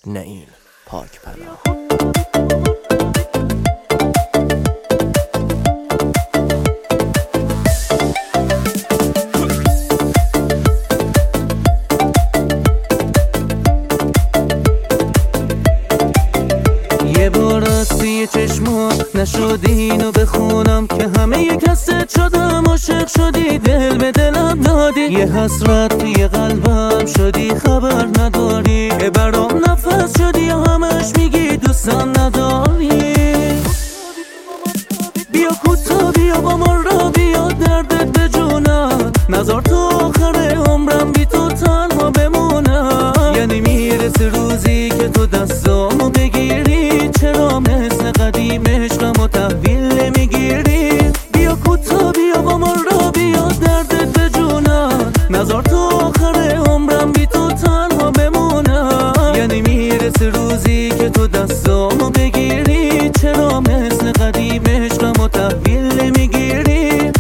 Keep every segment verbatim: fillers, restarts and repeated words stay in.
نه این پاک پناه. یه بار راستی چشمات نشدی اینو بخونم که همه یک کست شدم، عاشق شدی دل به دلم دادی، یه حسرت توی قلبم شدی خبر نداری، برام نفس شدی همش میگی دوستم نداری. بیا کوتا بیا با من را بیا دردت به جونم، نذار تو آخر عمرم بی تو تنها بمونم. یعنی میرسه روزی که تو دستامو بگیری، چرا مثل قدیم عشقمو تحویل نمیگیری؟ بیا کوتا بیا با من را بیا دردت به جونم، نذار تو آخر عمرم بی تو تنها بمونم. یعنی میرسه روزی که تو دستامو بگیری، چرا مثل قدیم عشقمو تحویل نمیگیری؟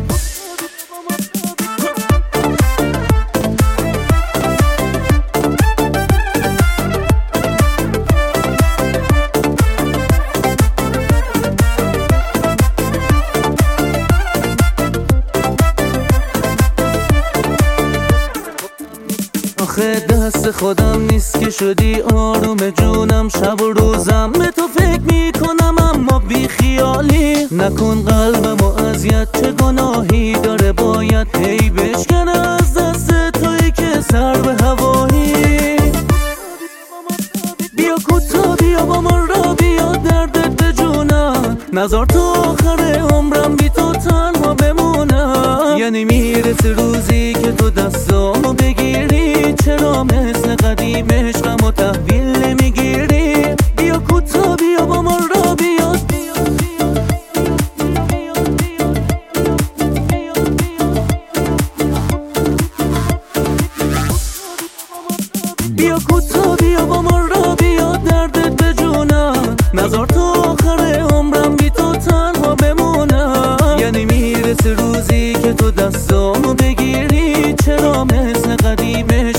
آخه دست خودم نیست که شدی آروم جونم، شب و روزم به تو فکر میکنم اما بی خیالی. نکن قلبمو اذیت، چه گناهی داره باید هی بشکنه از دست تویی که سر به هوایی. بیا کوتا بیا با من را بیا دردت به جونم، نذار تو آخر عمرم بی تو تنها بمونم. یعنی میرسه روزی که تو دستامو بگیری، چرا مثل قدیم عشقمو تحویل نمیگیری؟ بیا کوتا بیا با من را بیا بیا کوتا بیا با من را بیا دردت به جونم، نذار تو آخر عمرم بی تو تنها بمونم. یعنی میرسه روزی که تو دستامو بگیری، چرا مثل قدیم